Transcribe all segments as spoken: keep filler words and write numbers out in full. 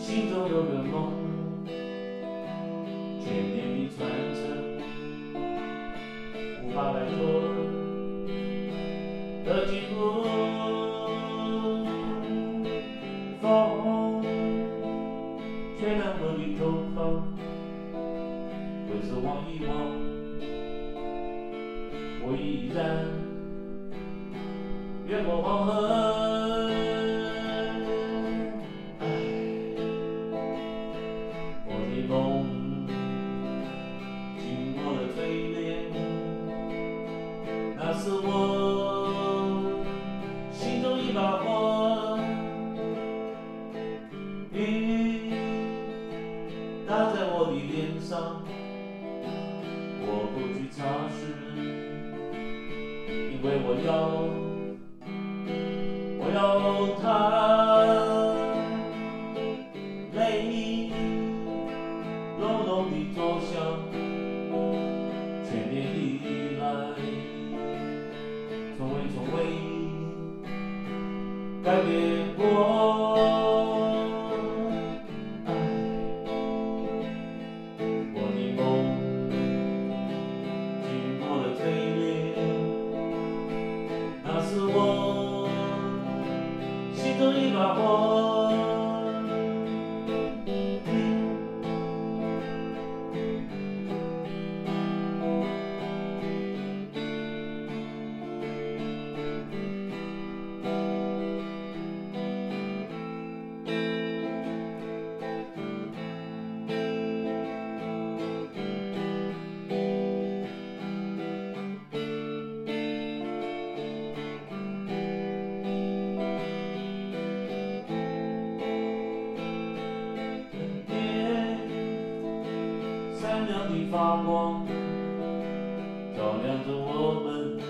心中有个梦，千年的传承，无法摆脱的进步。风吹乱我的头发，回首望一望，我依然越过黄河。 梦经过了锤炼，那是我心中一把火。雨打在我的脸上，我不去擦拭，因为我要，我要它泪。 浓浓的作响，千年以来，从未从未改变过。爱，我的梦经过了锤炼，那是我心中一把火。 闪亮的发光，照亮着我们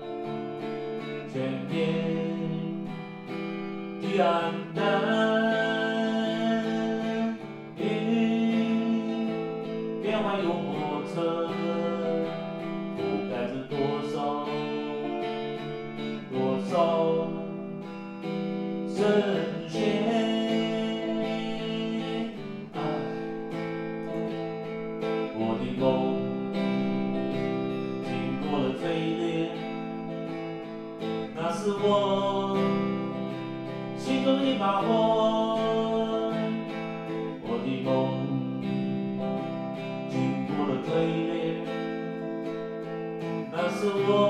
全面的黯淡。云变幻又莫测，覆盖着多少多少深陷。 我的梦经过了锤炼，那是我心中一把火。我的梦经过了锤炼，那是我。